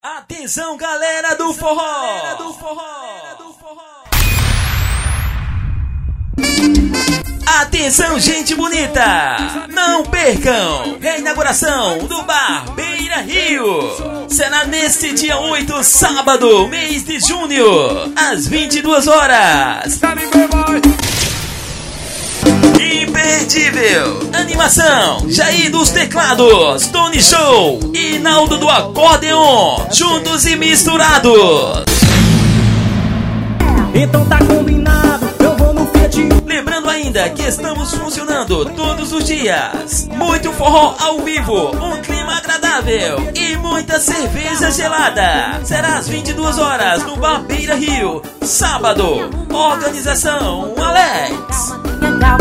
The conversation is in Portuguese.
Atenção, galera do forró! Atenção, gente bonita! Não percam! Reinauguração do Bar Beira Rio! Será neste dia 8, sábado, mês de junho, às 22 horas. Imperdível! Animação! Jair dos teclados, Tony Show e Naldo do acordeon, juntos e misturados. Então tá combinado, eu vou no Fiat. Lembrando ainda que estamos funcionando todos os dias. Muito forró ao vivo, um clima agradável e muita cerveja gelada. Será às 22 horas no Bar Beira Rio, sábado. Organização Alex.